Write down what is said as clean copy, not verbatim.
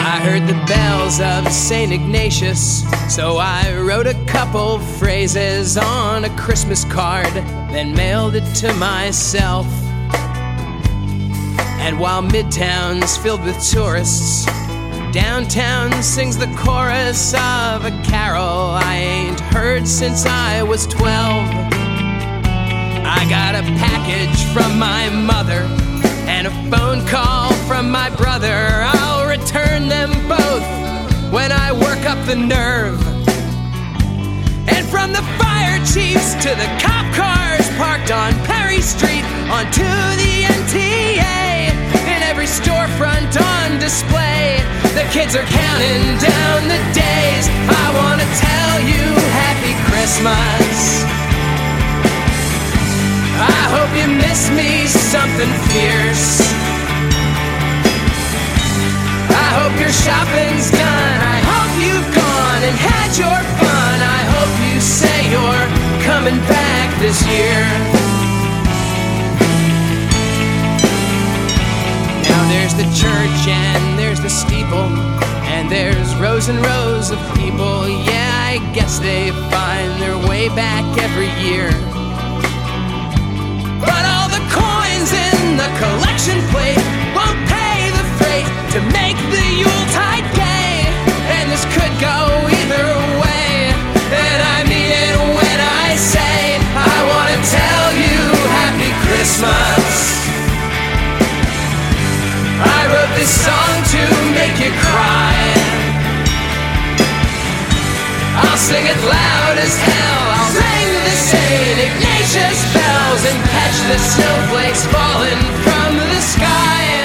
I heard the bells of St. Ignatius, so I wrote a couple phrases on a Christmas card, then mailed it to myself. And while Midtown's filled with tourists, downtown sings the chorus of a carol I ain't heard since I was 12. I got a package from my mother and a phone call from my brother. I'll return them both when I work up the nerve. And from the fire chiefs to the cop cars parked on Perry Street onto the NTA, in every storefront on display, the kids are counting down the days. I wanna tell you Happy Christmas. I hope you miss me something fierce. I hope your shopping's done. I hope you've gone and had your fun. I hope you say you're coming back this year. Now there's the church and there's the steeple, and there's rows and rows of people. Yeah, I guess they find their way back every year. But all the coins in the collection plate won't pay the freight to make the Yuletide gay. And this could go either way, and I mean it when I say I wanna tell you Happy Christmas. I wrote this song to make you cry. I'll sing it loud as hell. I'll ring the St. Ignatius bells and catch the snowflakes falling from the sky.